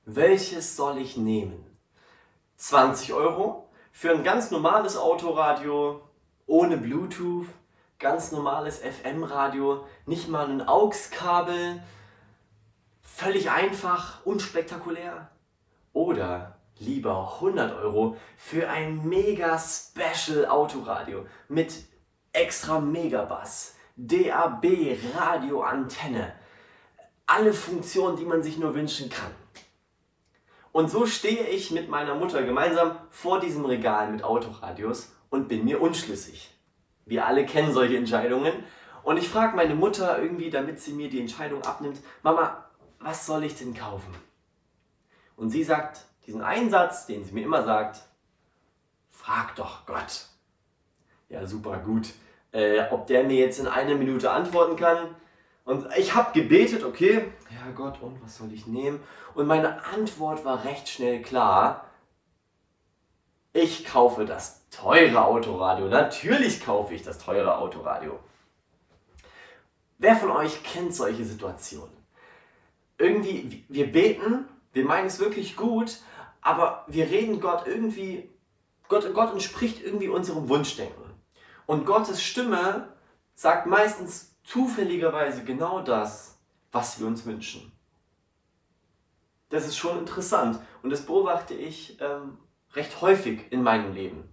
Welches soll ich nehmen? 20 € für ein ganz normales Autoradio, ohne Bluetooth, ganz normales FM-Radio, nicht mal ein AUX-Kabel, völlig einfach, unspektakulär. Oder lieber 100 € für ein mega Special Autoradio mit extra Megabass, DAB, Radioantenne, alle Funktionen, die man sich nur wünschen kann. Und so stehe ich mit meiner Mutter gemeinsam vor diesem Regal mit Autoradios und bin mir unschlüssig. Wir alle kennen solche Entscheidungen. Und ich frage meine Mutter irgendwie, damit sie mir die Entscheidung abnimmt: Mama, was soll ich denn kaufen? Und sie sagt diesen einen Satz, den sie mir immer sagt: Frag doch Gott. Ja, super gut. Ob der mir jetzt in einer Minute antworten kann. Und ich habe gebetet, okay, ja Gott, und was soll ich nehmen? Und meine Antwort war recht schnell klar: Ich kaufe das teure Autoradio. Natürlich kaufe ich das teure Autoradio. Wer von euch kennt solche Situationen? Irgendwie, wir beten, wir meinen es wirklich gut, aber wir reden Gott irgendwie, Gott entspricht irgendwie unserem Wunschdenken. Und Gottes Stimme sagt meistens zufälligerweise genau das, was wir uns wünschen. Das ist schon interessant und das beobachte ich recht häufig in meinem Leben.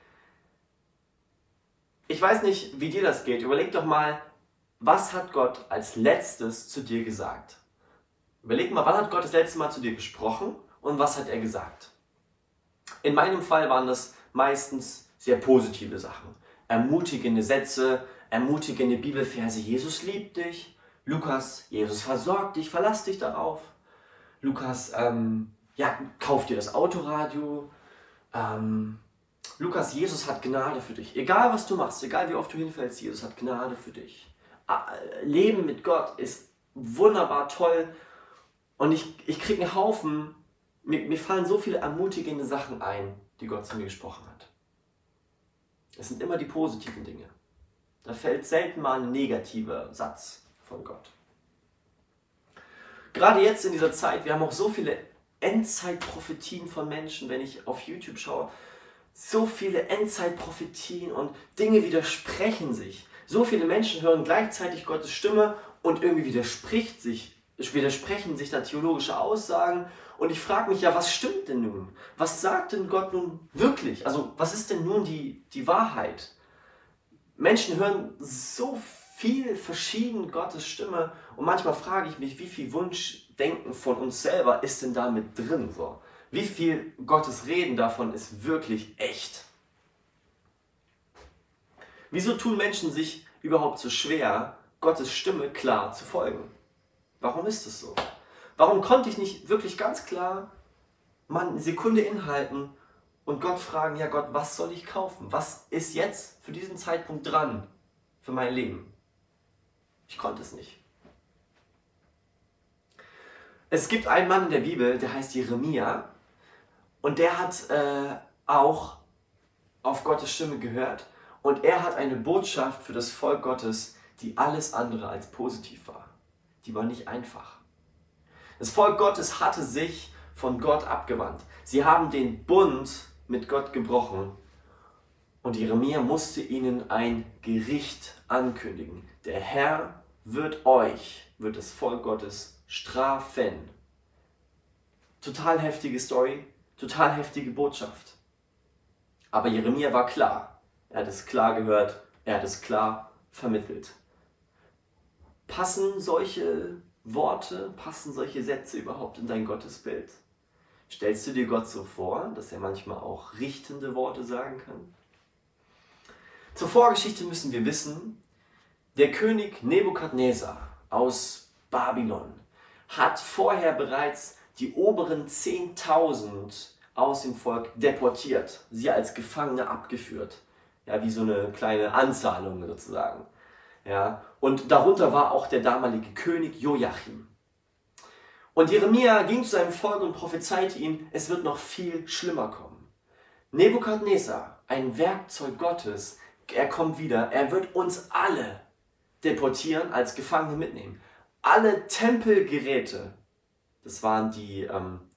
Ich weiß nicht, wie dir das geht. Überleg doch mal, was hat Gott als letztes zu dir gesagt? Überleg mal, wann hat Gott das letzte Mal zu dir gesprochen und was hat er gesagt? In meinem Fall waren das meistens sehr positive Sachen. Ermutigende Sätze, ermutigende Bibelverse: Jesus liebt dich. Lukas: Jesus versorgt dich, verlass dich darauf. Lukas: kauf dir das Autoradio. Lukas: Jesus hat Gnade für dich. Egal was du machst, egal wie oft du hinfällst, Jesus hat Gnade für dich. Leben mit Gott ist wunderbar toll. Und ich kriege einen Haufen, mir fallen so viele ermutigende Sachen ein, die Gott zu mir gesprochen hat. Es sind immer die positiven Dinge. Da fällt selten mal ein negativer Satz von Gott. Gerade jetzt in dieser Zeit, wir haben auch so viele Endzeitprophetien von Menschen, wenn ich auf YouTube schaue, so viele Endzeitprophetien und Dinge widersprechen sich. So viele Menschen hören gleichzeitig Gottes Stimme und irgendwie widersprechen sich da theologische Aussagen. Und ich frage mich ja, was stimmt denn nun? Was sagt denn Gott nun wirklich? Also was ist denn nun die Wahrheit? Menschen hören so viel verschieden Gottes Stimme und manchmal frage ich mich, wie viel Wunschdenken von uns selber ist denn da mit drin? So? Wie viel Gottes Reden davon ist wirklich echt? Wieso tun Menschen sich überhaupt so schwer, Gottes Stimme klar zu folgen? Warum ist es so? Warum konnte ich nicht wirklich ganz klar mal eine Sekunde inhalten und Gott fragen: Ja Gott, was soll ich kaufen? Was ist jetzt für diesen Zeitpunkt dran für mein Leben? Ich konnte es nicht. Es gibt einen Mann in der Bibel, der heißt Jeremia, und der hat auch auf Gottes Stimme gehört und er hat eine Botschaft für das Volk Gottes, die alles andere als positiv war. Die war nicht einfach. Das Volk Gottes hatte sich von Gott abgewandt. Sie haben den Bund mit Gott gebrochen und Jeremia musste ihnen ein Gericht ankündigen. Der Herr wird das Volk Gottes strafen. Total heftige Story, total heftige Botschaft. Aber Jeremia war klar. Er hat es klar gehört, er hat es klar vermittelt. Passen solche Worte, passen solche Sätze überhaupt in dein Gottesbild? Stellst du dir Gott so vor, dass er manchmal auch richtende Worte sagen kann? Zur Vorgeschichte müssen wir wissen, der König Nebukadnezar aus Babylon hat vorher bereits die oberen 10.000 aus dem Volk deportiert, sie als Gefangene abgeführt. Ja, wie so eine kleine Anzahlung sozusagen. Ja, und darunter war auch der damalige König Joachim. Und Jeremia ging zu seinem Volk und prophezeite ihnen, es wird noch viel schlimmer kommen. Nebukadnezar, ein Werkzeug Gottes, er kommt wieder, er wird uns alle deportieren, als Gefangene mitnehmen. Alle Tempelgeräte, das waren die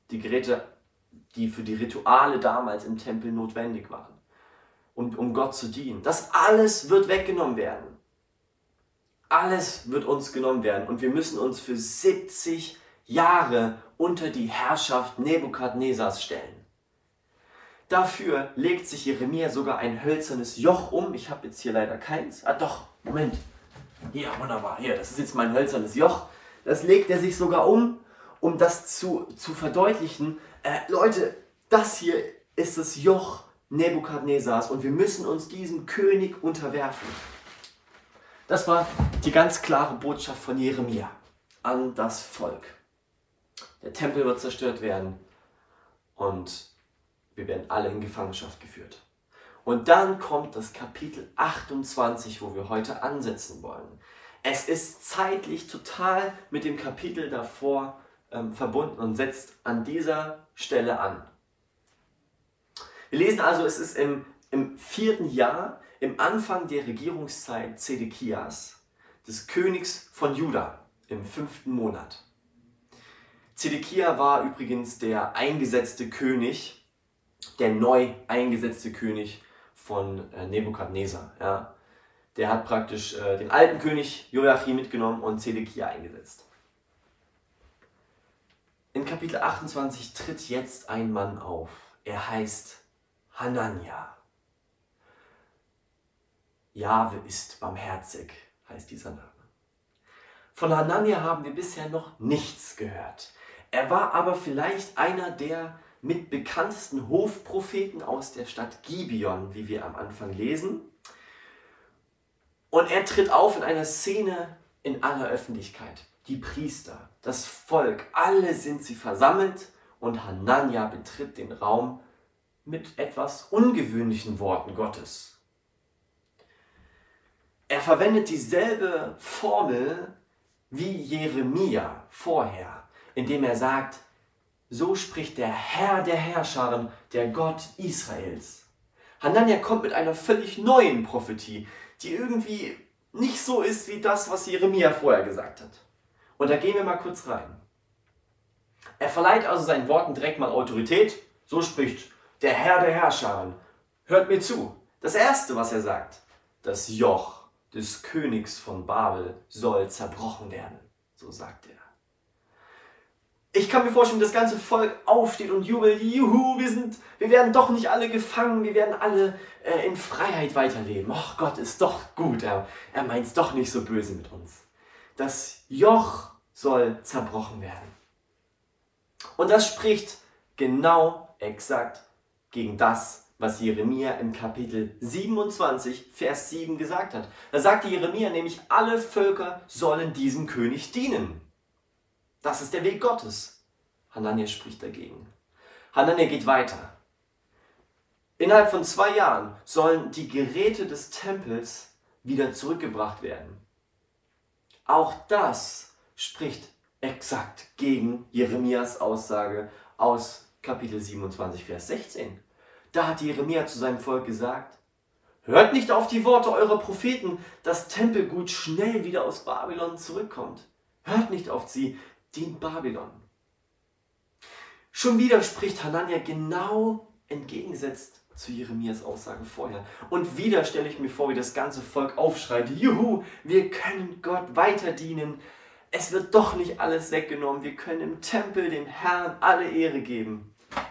Die Geräte, die für die Rituale damals im Tempel notwendig waren. Und um Gott zu dienen. Das alles wird weggenommen werden. Alles wird uns genommen werden. Und wir müssen uns für 70 Jahre unter die Herrschaft Nebukadnesars stellen. Dafür legt sich Jeremia sogar ein hölzernes Joch um. Ich habe jetzt hier leider keins. Ah doch, Moment. Ja, wunderbar. Hier, das ist jetzt mein hölzernes Joch. Das legt er sich sogar um das zu verdeutlichen. Leute, das hier ist das Joch Nebukadnesars und wir müssen uns diesem König unterwerfen. Das war die ganz klare Botschaft von Jeremia an das Volk. Der Tempel wird zerstört werden und wir werden alle in Gefangenschaft geführt. Und dann kommt das Kapitel 28, wo wir heute ansetzen wollen. Es ist zeitlich total mit dem Kapitel davor verbunden und setzt an dieser Stelle an. Wir lesen also, es ist im 4. Jahr, im Anfang der Regierungszeit Zedekias, des Königs von Juda, im 5. Monat. Zedekia war übrigens der eingesetzte König, der neu eingesetzte König von Nebukadnesar. Ja. Der hat praktisch den alten König Joachim mitgenommen und Zedekia eingesetzt. In Kapitel 28 tritt jetzt ein Mann auf. Er heißt Hanania. Jahwe ist barmherzig, heißt dieser Name. Von Hanania haben wir bisher noch nichts gehört. Er war aber vielleicht einer der mit bekanntesten Hofpropheten aus der Stadt Gibeon, wie wir am Anfang lesen. Und er tritt auf in einer Szene in aller Öffentlichkeit. Die Priester, das Volk, alle sind sie versammelt und Hanania betritt den Raum mit etwas ungewöhnlichen Worten Gottes. Er verwendet dieselbe Formel wie Jeremia vorher, indem er sagt, so spricht der Herr der Herrscharen, der Gott Israels. Hanania kommt mit einer völlig neuen Prophetie, die irgendwie nicht so ist wie das, was Jeremia vorher gesagt hat. Und da gehen wir mal kurz rein. Er verleiht also seinen Worten direkt mal Autorität. So spricht der Herr der Herrscharen. Hört mir zu. Das Erste, was er sagt, das Joch des Königs von Babel soll zerbrochen werden. So sagt er. Ich kann mir vorstellen, das ganze Volk aufsteht und jubelt. Juhu, wir werden doch nicht alle gefangen, wir werden alle in Freiheit weiterleben. Och, Gott ist doch gut, er meint es doch nicht so böse mit uns. Das Joch soll zerbrochen werden. Und das spricht genau exakt gegen das, was Jeremia im Kapitel 27, Vers 7 gesagt hat. Da sagte Jeremia nämlich, alle Völker sollen diesem König dienen. Das ist der Weg Gottes. Hanania spricht dagegen. Hanania geht weiter. Innerhalb von 2 Jahren sollen die Geräte des Tempels wieder zurückgebracht werden. Auch das spricht exakt gegen Jeremias Aussage aus Kapitel 27, Vers 16. Da hat Jeremia zu seinem Volk gesagt, hört nicht auf die Worte eurer Propheten, das Tempelgut schnell wieder aus Babylon zurückkommt. Hört nicht auf sie, dient Babylon. Schon wieder spricht Hanania genau entgegengesetzt zu Jeremias Aussage vorher. Und wieder stelle ich mir vor, wie das ganze Volk aufschreit, juhu, wir können Gott weiter dienen. Es wird doch nicht alles weggenommen. Wir können im Tempel dem Herrn alle Ehre geben.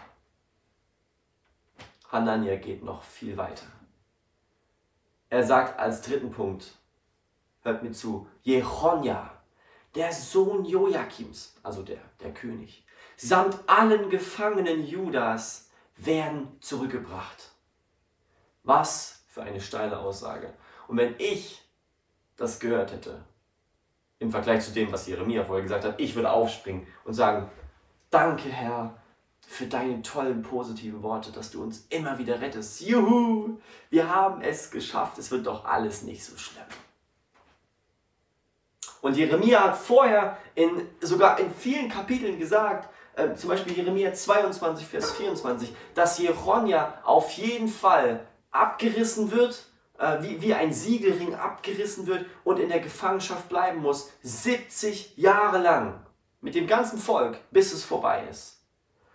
Hanania geht noch viel weiter. Er sagt als 3. Punkt, hört mir zu, Jechonja, der Sohn Joachims, also der König, samt allen Gefangenen Judas werden zurückgebracht. Was für eine steile Aussage. Und wenn ich das gehört hätte, im Vergleich zu dem, was Jeremia vorher gesagt hat, ich würde aufspringen und sagen, danke Herr für deine tollen, positiven Worte, dass du uns immer wieder rettest. Juhu, wir haben es geschafft, es wird doch alles nicht so schlimm. Und Jeremia hat vorher sogar in vielen Kapiteln gesagt, zum Beispiel Jeremia 22, Vers 24, dass Jechonja auf jeden Fall abgerissen wird, wie ein Siegelring abgerissen wird und in der Gefangenschaft bleiben muss, 70 Jahre lang, mit dem ganzen Volk, bis es vorbei ist.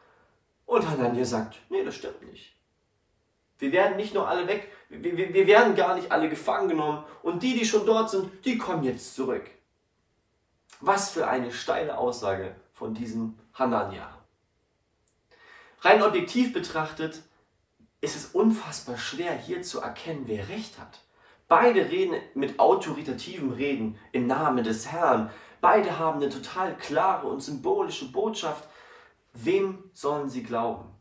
Und Hanania sagt, nee, das stimmt nicht. Wir werden nicht nur alle weg, wir werden gar nicht alle gefangen genommen und die schon dort sind, die kommen jetzt zurück. Was für eine steile Aussage von diesem Hanania. Rein objektiv betrachtet ist es unfassbar schwer, hier zu erkennen, wer Recht hat. Beide reden mit autoritativem Reden im Namen des Herrn. Beide haben eine total klare und symbolische Botschaft. Wem sollen sie glauben?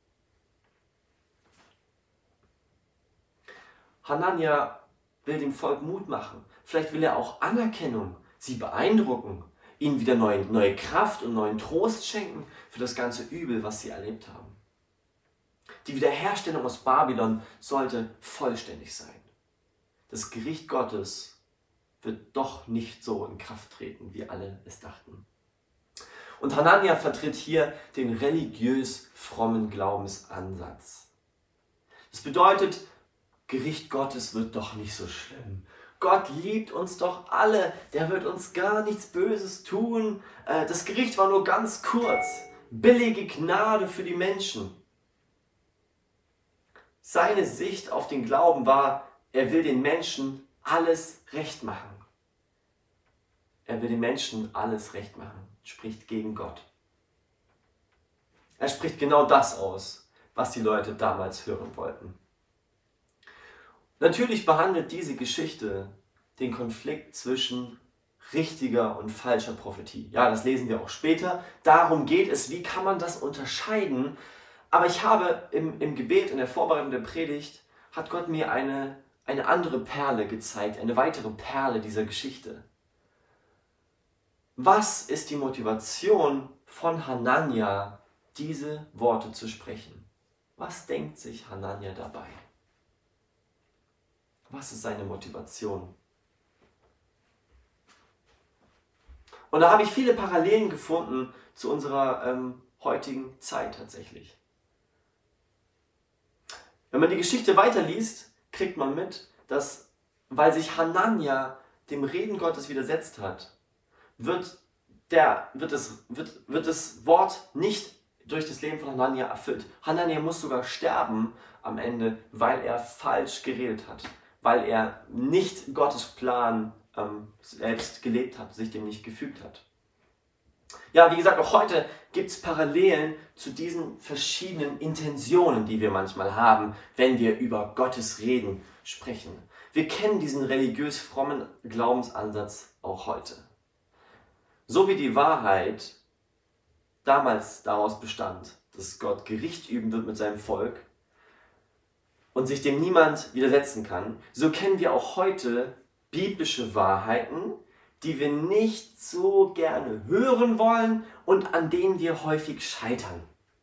Hanania will dem Volk Mut machen. Vielleicht will er auch Anerkennung, sie beeindrucken, ihnen wieder neue Kraft und neuen Trost schenken für das ganze Übel, was sie erlebt haben. Die Wiederherstellung aus Babylon sollte vollständig sein. Das Gericht Gottes wird doch nicht so in Kraft treten, wie alle es dachten. Und Hanania vertritt hier den religiös frommen Glaubensansatz. Das bedeutet, Gericht Gottes wird doch nicht so schlimm. Gott liebt uns doch alle, der wird uns gar nichts Böses tun. Das Gericht war nur ganz kurz. Billige Gnade für die Menschen. Seine Sicht auf den Glauben war, er will den Menschen alles recht machen. Er will den Menschen alles recht machen, spricht gegen Gott. Er spricht genau das aus, was die Leute damals hören wollten. Natürlich behandelt diese Geschichte den Konflikt zwischen richtiger und falscher Prophetie. Ja, das lesen wir auch später. Darum geht es, wie kann man das unterscheiden? Aber ich habe im Gebet, in der Vorbereitung der Predigt, hat Gott mir eine andere Perle gezeigt, eine weitere Perle dieser Geschichte. Was ist die Motivation von Hanania, diese Worte zu sprechen? Was denkt sich Hanania dabei? Was ist seine Motivation? Und da habe ich viele Parallelen gefunden zu unserer heutigen Zeit tatsächlich. Wenn man die Geschichte weiterliest, kriegt man mit, dass, weil sich Hanania dem Reden Gottes widersetzt hat, wird das Wort nicht durch das Leben von Hanania erfüllt. Hanania muss sogar sterben am Ende, weil er falsch geredet hat, weil er nicht Gottes Plan selbst gelebt hat, sich dem nicht gefügt hat. Ja, wie gesagt, auch heute gibt es Parallelen zu diesen verschiedenen Intentionen, die wir manchmal haben, wenn wir über Gottes Reden sprechen. Wir kennen diesen religiös frommen Glaubensansatz auch heute. So wie die Wahrheit damals daraus bestand, dass Gott Gericht üben wird mit seinem Volk und sich dem niemand widersetzen kann, so kennen wir auch heute biblische Wahrheiten, die wir nicht so gerne hören wollen und an denen wir häufig scheitern.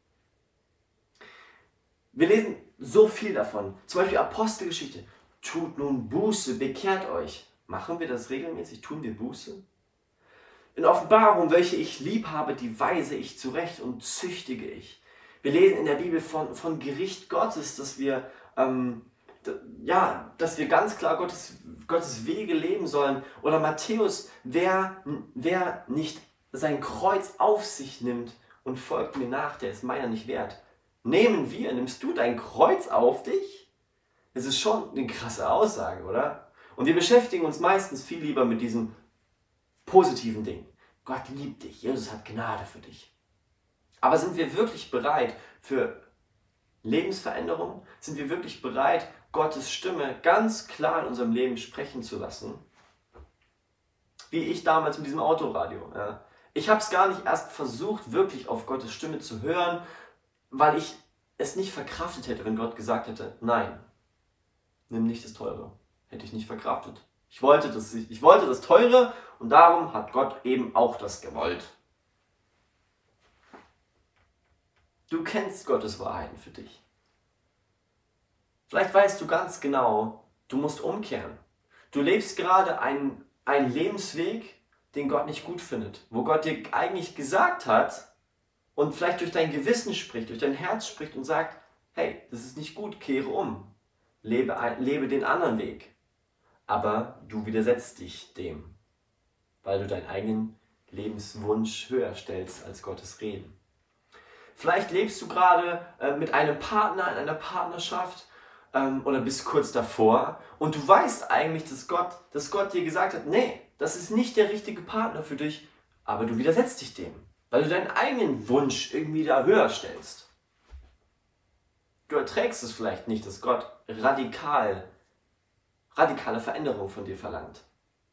Wir lesen so viel davon, zum Beispiel Apostelgeschichte. Tut nun Buße, bekehrt euch. Machen wir das regelmäßig? Tun wir Buße? In Offenbarung, welche ich lieb habe, die weise ich zurecht und züchtige ich. Wir lesen in der Bibel von Gericht Gottes, dass wir ganz klar Gottes Wege leben sollen. Oder Matthäus, wer nicht sein Kreuz auf sich nimmt und folgt mir nach, der ist meiner nicht wert. Nimmst du dein Kreuz auf dich? Das ist schon eine krasse Aussage, oder? Und wir beschäftigen uns meistens viel lieber mit diesen positiven Dingen. Gott liebt dich, Jesus hat Gnade für dich. Aber sind wir wirklich bereit für Lebensveränderung? Sind wir wirklich bereit, Gottes Stimme ganz klar in unserem Leben sprechen zu lassen? Wie ich damals mit diesem Autoradio. Ja. Ich habe es gar nicht erst versucht, wirklich auf Gottes Stimme zu hören, weil ich es nicht verkraftet hätte, wenn Gott gesagt hätte, nein, nimm nicht das Teure. Hätte ich nicht verkraftet. Ich wollte das Teure und darum hat Gott eben auch das gewollt. Du kennst Gottes Wahrheiten für dich. Vielleicht weißt du ganz genau, du musst umkehren. Du lebst gerade einen Lebensweg, den Gott nicht gut findet. Wo Gott dir eigentlich gesagt hat und vielleicht durch dein Gewissen spricht, durch dein Herz spricht und sagt, hey, das ist nicht gut, kehre um. Lebe den anderen Weg. Aber du widersetzt dich dem, weil du deinen eigenen Lebenswunsch höher stellst als Gottes Reden. Vielleicht lebst du gerade mit einem Partner in einer Partnerschaft oder bist kurz davor und du weißt eigentlich, dass Gott dir gesagt hat, nee, das ist nicht der richtige Partner für dich, aber du widersetzt dich dem, weil du deinen eigenen Wunsch irgendwie da höher stellst. Du erträgst es vielleicht nicht, dass Gott radikale Veränderung von dir verlangt.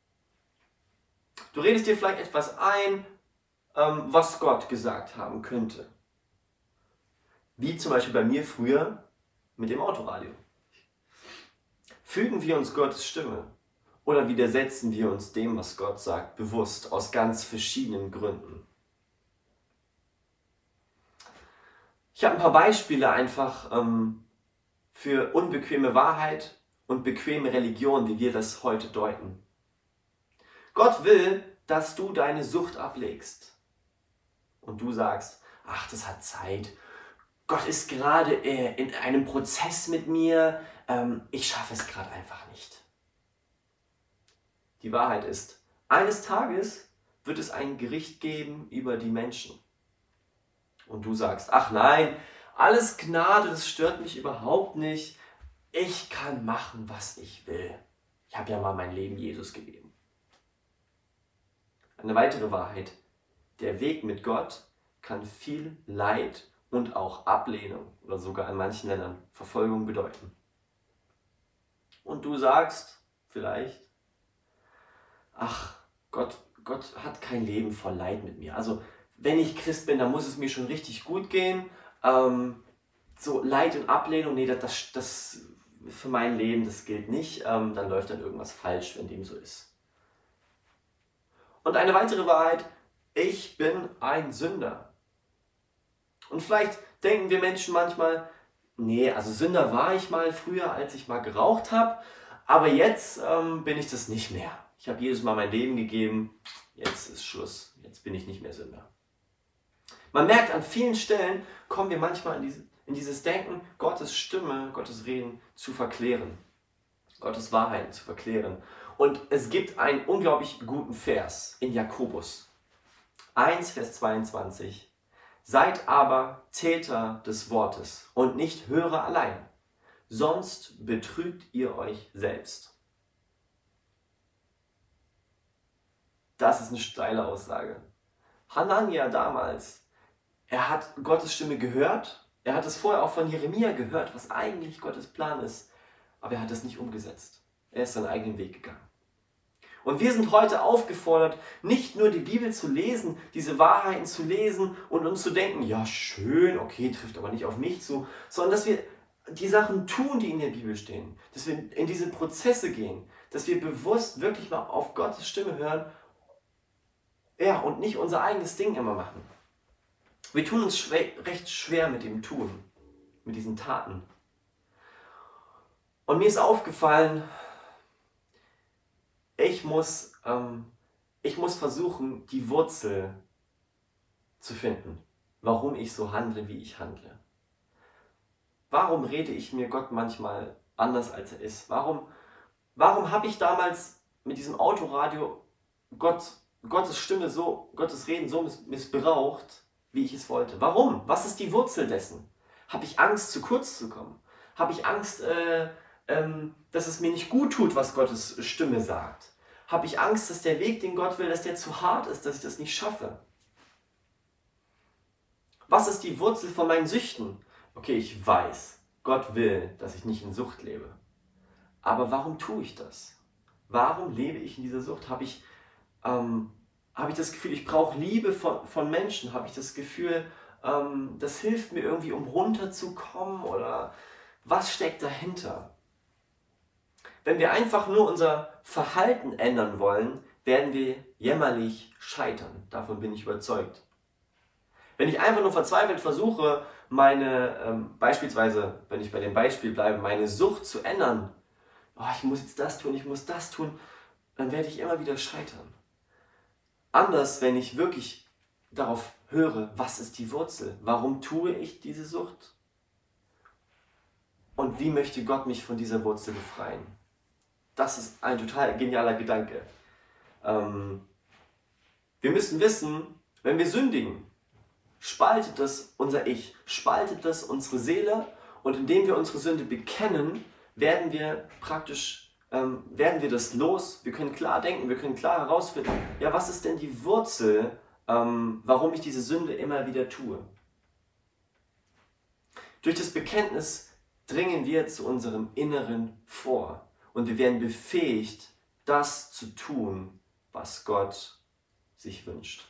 Du redest dir vielleicht etwas ein, was Gott gesagt haben könnte. Wie zum Beispiel bei mir früher mit dem Autoradio. Fügen wir uns Gottes Stimme oder widersetzen wir uns dem, was Gott sagt, bewusst, aus ganz verschiedenen Gründen? Ich habe ein paar Beispiele einfach für unbequeme Wahrheit und bequeme Religion, wie wir das heute deuten. Gott will, dass du deine Sucht ablegst. Und du sagst, ach, das hat Zeit. Gott ist gerade in einem Prozess mit mir. Ich schaffe es gerade einfach nicht. Die Wahrheit ist, eines Tages wird es ein Gericht geben über die Menschen. Und du sagst, ach nein, alles Gnade, das stört mich überhaupt nicht. Ich kann machen, was ich will. Ich habe ja mal mein Leben Jesus gegeben. Eine weitere Wahrheit, der Weg mit Gott kann viel Leid und auch Ablehnung oder sogar in manchen Ländern Verfolgung bedeuten. Und du sagst vielleicht, ach, Gott hat kein Leben voll Leid mit mir. Also wenn ich Christ bin, dann muss es mir schon richtig gut gehen. So Leid und Ablehnung, nee, das für mein Leben, das gilt nicht. Dann läuft dann irgendwas falsch, wenn dem so ist. Und eine weitere Wahrheit, ich bin ein Sünder. Und vielleicht denken wir Menschen manchmal, nee, also Sünder war ich mal früher, als ich mal geraucht habe, aber jetzt bin ich das nicht mehr. Ich habe jedes Mal mein Leben gegeben, jetzt ist Schluss, jetzt bin ich nicht mehr Sünder. Man merkt, an vielen Stellen kommen wir manchmal in dieses Denken, Gottes Stimme, Gottes Reden zu verklären, Gottes Wahrheiten zu verklären. Und es gibt einen unglaublich guten Vers in Jakobus 1, Vers 22. Seid aber Täter des Wortes und nicht Hörer allein, sonst betrügt ihr euch selbst. Das ist eine steile Aussage. Hanania damals, er hat Gottes Stimme gehört, er hat es vorher auch von Jeremia gehört, was eigentlich Gottes Plan ist, aber er hat es nicht umgesetzt. Er ist seinen eigenen Weg gegangen. Und wir sind heute aufgefordert, nicht nur die Bibel zu lesen, diese Wahrheiten zu lesen und uns zu denken, ja schön, okay, trifft aber nicht auf mich zu, sondern dass wir die Sachen tun, die in der Bibel stehen, dass wir in diese Prozesse gehen, dass wir bewusst wirklich mal auf Gottes Stimme hören, ja, und nicht unser eigenes Ding immer machen. Wir tun uns recht schwer mit dem Tun, mit diesen Taten. Und mir ist aufgefallen, ich muss versuchen, die Wurzel zu finden, warum ich so handle, wie ich handle. Warum rede ich mir Gott manchmal anders, als er ist? Warum habe ich damals mit diesem Autoradio Gottes Stimme so, Gottes Reden so missbraucht, wie ich es wollte? Warum? Was ist die Wurzel dessen? Habe ich Angst, zu kurz zu kommen? Habe ich Angst, dass es mir nicht gut tut, was Gottes Stimme sagt? Habe ich Angst, dass der Weg, den Gott will, dass der zu hart ist, dass ich das nicht schaffe? Was ist die Wurzel von meinen Süchten? Okay, ich weiß, Gott will, dass ich nicht in Sucht lebe. Aber warum tue ich das? Warum lebe ich in dieser Sucht? Habe ich das Gefühl, ich brauche Liebe von Menschen? Habe ich das Gefühl, das hilft mir irgendwie, um runterzukommen? Oder was steckt dahinter? Wenn wir einfach nur unser Verhalten ändern wollen, werden wir jämmerlich scheitern. Davon bin ich überzeugt. Wenn ich einfach nur verzweifelt versuche, beispielsweise, wenn ich bei dem Beispiel bleibe, meine Sucht zu ändern, oh, ich muss jetzt das tun, ich muss das tun, dann werde ich immer wieder scheitern. Anders, wenn ich wirklich darauf höre, was ist die Wurzel? Warum tue ich diese Sucht? Und wie möchte Gott mich von dieser Wurzel befreien? Das ist ein total genialer Gedanke. Wir müssen wissen, wenn wir sündigen, spaltet das unser Ich, spaltet das unsere Seele, und indem wir unsere Sünde bekennen, werden wir das los. Wir können klar denken, wir können klar herausfinden, ja, was ist denn die Wurzel, warum ich diese Sünde immer wieder tue. Durch das Bekenntnis dringen wir zu unserem Inneren vor und wir werden befähigt, das zu tun, was Gott sich wünscht.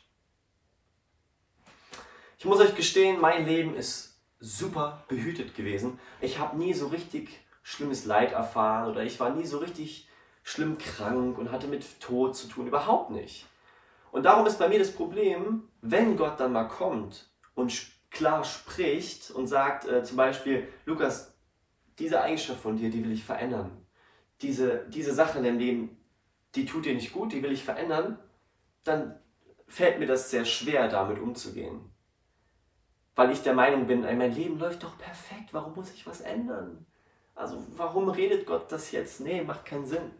Ich muss euch gestehen, mein Leben ist super behütet gewesen. Ich habe nie so richtig schlimmes Leid erfahren oder ich war nie so richtig schlimm krank und hatte mit Tod zu tun. Überhaupt nicht. Und darum ist bei mir das Problem, wenn Gott dann mal kommt und klar spricht und sagt zum Beispiel, Lukas, diese Eigenschaft von dir, die will ich verändern. Diese Sache in deinem Leben, die tut dir nicht gut, die will ich verändern, dann fällt mir das sehr schwer, damit umzugehen. Weil ich der Meinung bin, mein Leben läuft doch perfekt, warum muss ich was ändern? Also warum redet Gott das jetzt? Nee, macht keinen Sinn.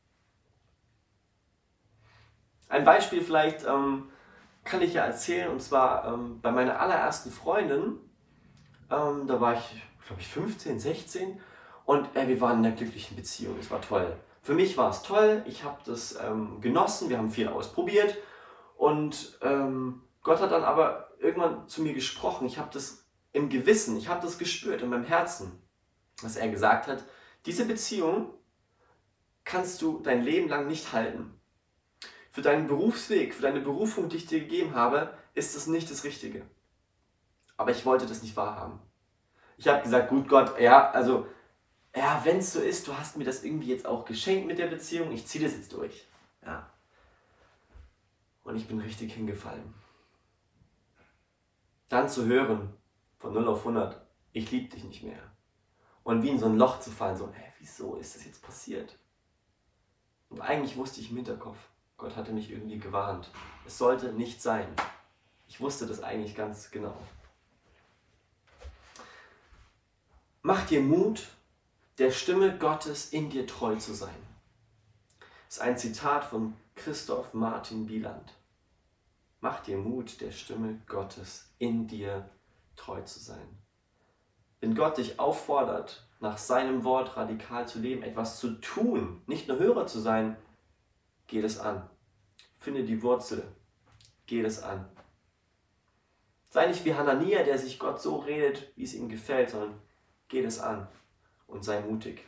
Ein Beispiel vielleicht kann ich ja erzählen, und zwar bei meiner allerersten Freundin, da war ich, glaube ich, 15, 16 und wir waren in einer glücklichen Beziehung, es war toll. Für mich war es toll, ich habe das genossen, wir haben viel ausprobiert und Gott hat dann aber irgendwann zu mir gesprochen. Ich habe das im Gewissen, ich habe das gespürt in meinem Herzen, dass er gesagt hat, diese Beziehung kannst du dein Leben lang nicht halten. Für deinen Berufsweg, für deine Berufung, die ich dir gegeben habe, ist das nicht das Richtige. Aber ich wollte das nicht wahrhaben. Ich habe gesagt, gut Gott, wenn es so ist, du hast mir das irgendwie jetzt auch geschenkt mit der Beziehung, ich ziehe das jetzt durch. Ja. Und ich bin richtig hingefallen. Dann zu hören, von 0 auf 100, ich liebe dich nicht mehr. Und wie in so ein Loch zu fallen, so, wieso ist das jetzt passiert? Und eigentlich wusste ich im Hinterkopf, Gott hatte mich irgendwie gewarnt. Es sollte nicht sein. Ich wusste das eigentlich ganz genau. Mach dir Mut, der Stimme Gottes in dir treu zu sein. Das ist ein Zitat von Christoph Martin Wieland. Mach dir Mut, der Stimme Gottes in dir treu zu sein. Wenn Gott dich auffordert, nach seinem Wort radikal zu leben, etwas zu tun, nicht nur Hörer zu sein, geh es an. Finde die Wurzel. Geh es an. Sei nicht wie Hanania, der sich Gott so redet, wie es ihm gefällt, sondern geh es an und sei mutig.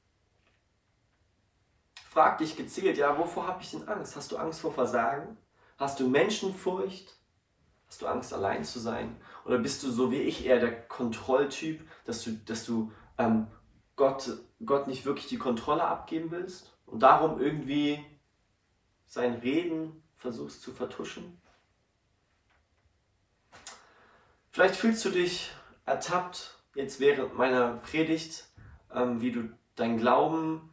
Frag dich gezielt, wovor habe ich denn Angst? Hast du Angst vor Versagen? Hast du Menschenfurcht? Hast du Angst, allein zu sein? Oder bist du so wie ich eher der Kontrolltyp, dass du Gott nicht wirklich die Kontrolle abgeben willst und darum irgendwie sein Reden versuchst zu vertuschen? Vielleicht fühlst du dich ertappt jetzt während meiner Predigt, wie du dein Glauben,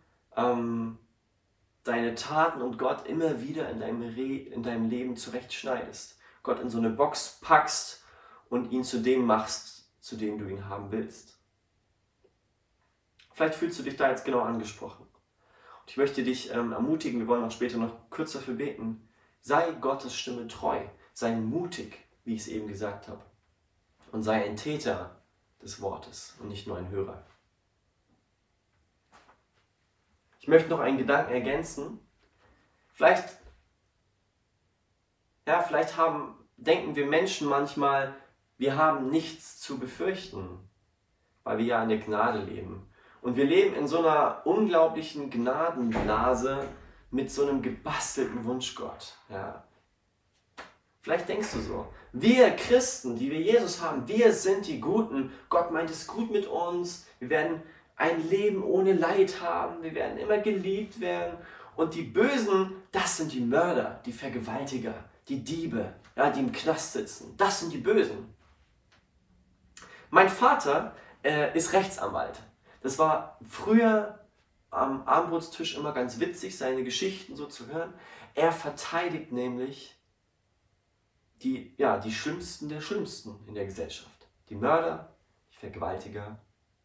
deine Taten und Gott immer wieder in deinem Leben zurechtschneidest. Gott in so eine Box packst und ihn zu dem machst, zu dem du ihn haben willst. Vielleicht fühlst du dich da jetzt genau angesprochen. Und ich möchte dich ermutigen, wir wollen auch später noch kurz dafür beten, sei Gottes Stimme treu, sei mutig, wie ich es eben gesagt habe, und sei ein Täter des Wortes und nicht nur ein Hörer. Ich möchte noch einen Gedanken ergänzen. Vielleicht denken wir Menschen manchmal, wir haben nichts zu befürchten, weil wir ja in der Gnade leben. Und wir leben in so einer unglaublichen Gnadenblase mit so einem gebastelten Wunschgott. Ja. Vielleicht denkst du so, wir Christen, die wir Jesus haben, wir sind die Guten. Gott meint es gut mit uns. Wir werden ein Leben ohne Leid haben. Wir werden immer geliebt werden. Und die Bösen, das sind die Mörder, die Vergewaltiger, die Diebe, die im Knast sitzen. Das sind die Bösen. Mein Vater ist Rechtsanwalt. Das war früher am Abendbrotstisch immer ganz witzig, seine Geschichten so zu hören. Er verteidigt nämlich die Schlimmsten der Schlimmsten in der Gesellschaft. Die Mörder, die Vergewaltiger,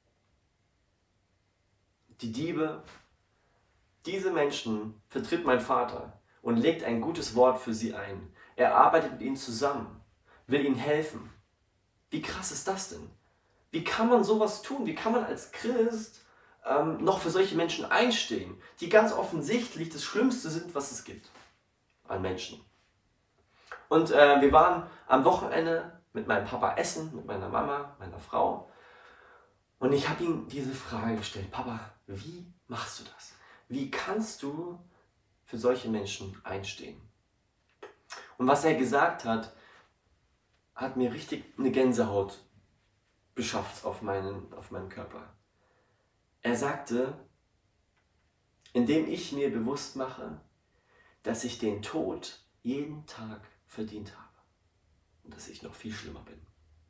die Diebe. Diese Menschen vertritt mein Vater und legt ein gutes Wort für sie ein. Er arbeitet mit ihnen zusammen, will ihnen helfen. Wie krass ist das denn? Wie kann man sowas tun? Wie kann man als Christ noch für solche Menschen einstehen, die ganz offensichtlich das Schlimmste sind, was es gibt an Menschen? Und wir waren am Wochenende mit meinem Papa essen, mit meiner Mama, meiner Frau. Und ich habe ihm diese Frage gestellt: Papa, wie machst du das? Wie kannst du für solche Menschen einstehen? Und was er gesagt hat, hat mir richtig eine Gänsehaut beschafft auf meinen Körper. Er sagte: Indem ich mir bewusst mache, dass ich den Tod jeden Tag verdient habe und dass ich noch viel schlimmer bin.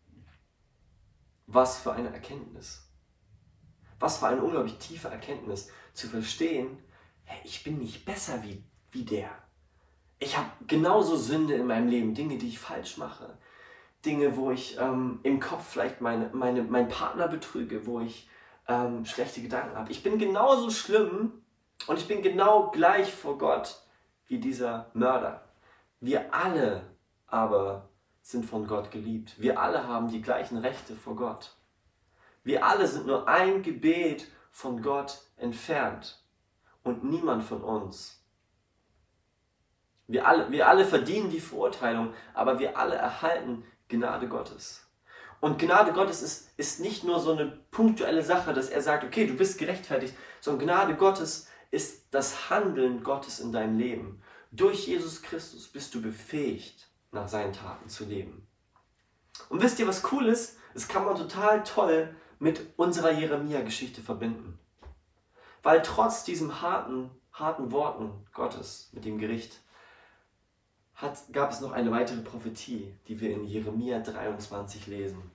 Was für eine Erkenntnis. Was für eine unglaublich tiefe Erkenntnis, zu verstehen, hey, ich bin nicht besser wie der. Ich habe genauso Sünde in meinem Leben, Dinge, die ich falsch mache. Dinge, wo ich im Kopf vielleicht meinen Partner betrüge, wo ich schlechte Gedanken habe. Ich bin genauso schlimm und ich bin genau gleich vor Gott wie dieser Mörder. Wir alle aber sind von Gott geliebt. Wir alle haben die gleichen Rechte vor Gott. Wir alle sind nur ein Gebet von Gott entfernt und niemand von uns. Wir alle verdienen die Verurteilung, aber wir alle erhalten Gnade Gottes. Und Gnade Gottes ist nicht nur so eine punktuelle Sache, dass er sagt, okay, du bist gerechtfertigt, sondern Gnade Gottes ist das Handeln Gottes in deinem Leben. Durch Jesus Christus bist du befähigt, nach seinen Taten zu leben. Und wisst ihr, was cool ist? Das kann man total toll mit unserer Jeremia-Geschichte verbinden. Weil trotz diesen harten Worten Gottes mit dem Gericht gab es noch eine weitere Prophetie, die wir in Jeremia 23 lesen.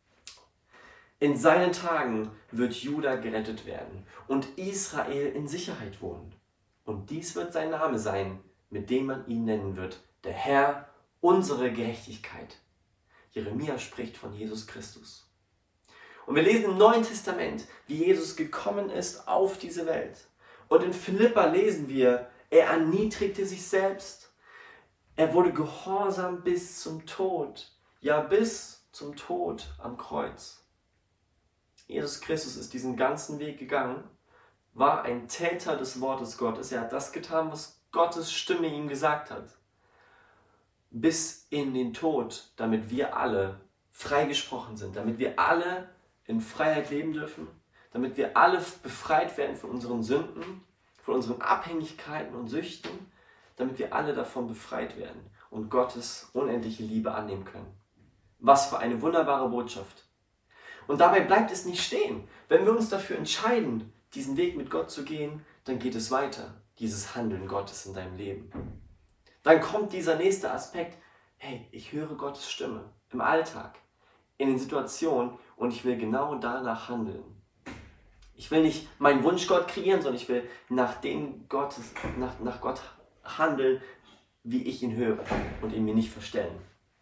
In seinen Tagen wird Juda gerettet werden und Israel in Sicherheit wohnen. Und dies wird sein Name sein, mit dem man ihn nennen wird: der Herr, unsere Gerechtigkeit. Jeremia spricht von Jesus Christus. Und wir lesen im Neuen Testament, wie Jesus gekommen ist auf diese Welt. Und in Philipper lesen wir, er erniedrigte sich selbst. Er wurde gehorsam bis zum Tod. Ja, bis zum Tod am Kreuz. Jesus Christus ist diesen ganzen Weg gegangen, war ein Täter des Wortes Gottes. Er hat das getan, was Gottes Stimme ihm gesagt hat. Bis in den Tod, damit wir alle freigesprochen sind, damit wir alle in Freiheit leben dürfen, damit wir alle befreit werden von unseren Sünden, von unseren Abhängigkeiten und Süchten, damit wir alle davon befreit werden und Gottes unendliche Liebe annehmen können. Was für eine wunderbare Botschaft. Und dabei bleibt es nicht stehen. Wenn wir uns dafür entscheiden, diesen Weg mit Gott zu gehen, dann geht es weiter, dieses Handeln Gottes in deinem Leben. Dann kommt dieser nächste Aspekt: hey, ich höre Gottes Stimme im Alltag, in den Situationen, und ich will genau danach handeln. Ich will nicht meinen Wunschgott kreieren, sondern ich will nach Gott handeln, wie ich ihn höre und ihn mir nicht verstellen.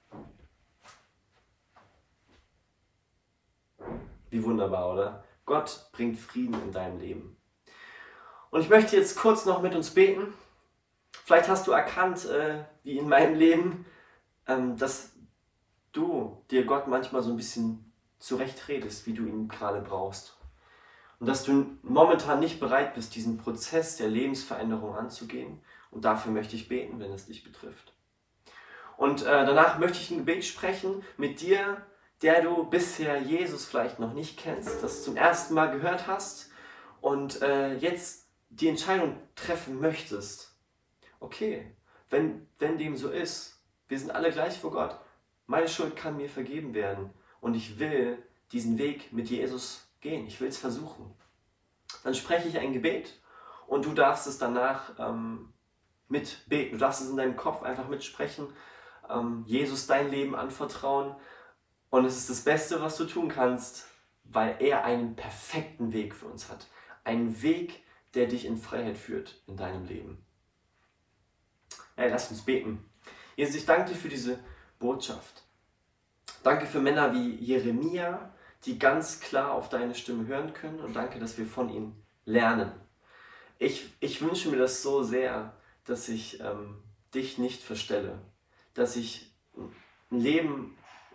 Wie wunderbar, oder? Gott bringt Frieden in deinem Leben. Und ich möchte jetzt kurz noch mit uns beten. Vielleicht hast du erkannt, wie in meinem Leben, dass du dir Gott manchmal so ein bisschen zurechtredest, wie du ihn gerade brauchst. Und dass du momentan nicht bereit bist, diesen Prozess der Lebensveränderung anzugehen. Und dafür möchte ich beten, wenn es dich betrifft. Und danach möchte ich ein Gebet sprechen mit dir, der du bisher Jesus vielleicht noch nicht kennst, das zum ersten Mal gehört hast und jetzt die Entscheidung treffen möchtest. Okay, wenn dem so ist, wir sind alle gleich vor Gott. Meine Schuld kann mir vergeben werden und ich will diesen Weg mit Jesus gehen. Ich will es versuchen. Dann spreche ich ein Gebet und du darfst es danach mitbeten. Du darfst es in deinem Kopf einfach mitsprechen, Jesus dein Leben anvertrauen. Und es ist das Beste, was du tun kannst, weil er einen perfekten Weg für uns hat. Einen Weg, der dich in Freiheit führt in deinem Leben. Hey, lass uns beten. Jesus, ich danke dir für diese Botschaft. Danke für Männer wie Jeremia, die ganz klar auf deine Stimme hören können, und danke, dass wir von ihnen lernen. Ich wünsche mir das so sehr, dass ich dich nicht verstelle, dass ich ein Leben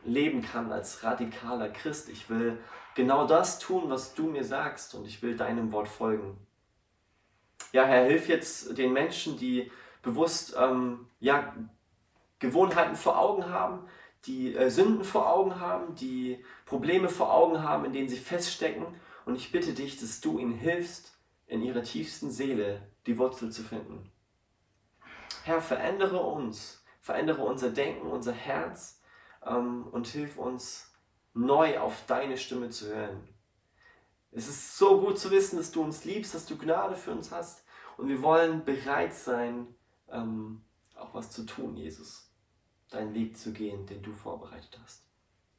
leben kann als radikaler Christ. Ich will genau das tun, was du mir sagst, und ich will deinem Wort folgen. Ja, Herr, hilf jetzt den Menschen, die bewusst Gewohnheiten vor Augen haben, die Sünden vor Augen haben, die Probleme vor Augen haben, in denen sie feststecken. Und ich bitte dich, dass du ihnen hilfst, in ihrer tiefsten Seele die Wurzel zu finden. Herr, verändere unser Denken, unser Herz und hilf uns, neu auf deine Stimme zu hören. Es ist so gut zu wissen, dass du uns liebst, dass du Gnade für uns hast, und wir wollen bereit sein, auch was zu tun, Jesus, deinen Weg zu gehen, den du vorbereitet hast.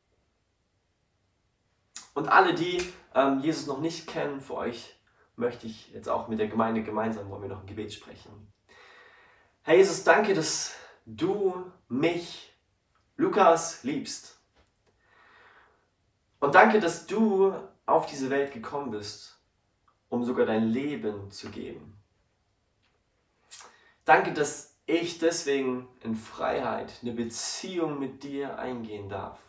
Und alle, die Jesus noch nicht kennen, für euch möchte ich jetzt auch mit der Gemeinde gemeinsam, wollen wir noch ein Gebet sprechen. Herr Jesus, danke, dass du mich, Lukas, liebst. Und danke, dass du auf diese Welt gekommen bist, um sogar dein Leben zu geben. Danke, dass ich deswegen in Freiheit eine Beziehung mit dir eingehen darf.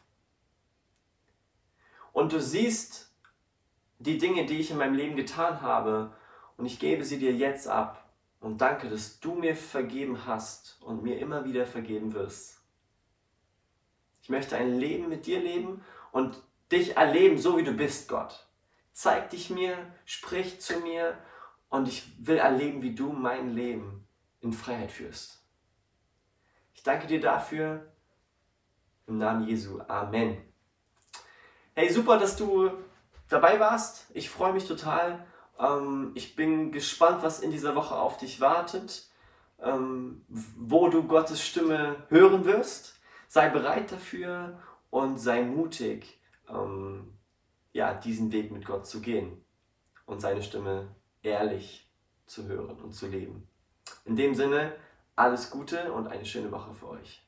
Und du siehst die Dinge, die ich in meinem Leben getan habe, und ich gebe sie dir jetzt ab. Und danke, dass du mir vergeben hast und mir immer wieder vergeben wirst. Ich möchte ein Leben mit dir leben und dich erleben, so wie du bist, Gott. Zeig dich mir, sprich zu mir, und ich will erleben, wie du mein Leben in Freiheit führst. Ich danke dir dafür, im Namen Jesu. Amen. Hey, super, dass du dabei warst. Ich freue mich total. Ich bin gespannt, was in dieser Woche auf dich wartet, wo du Gottes Stimme hören wirst. Sei bereit dafür und sei mutig, diesen Weg mit Gott zu gehen und seine Stimme ehrlich zu hören und zu leben. In dem Sinne, alles Gute und eine schöne Woche für euch.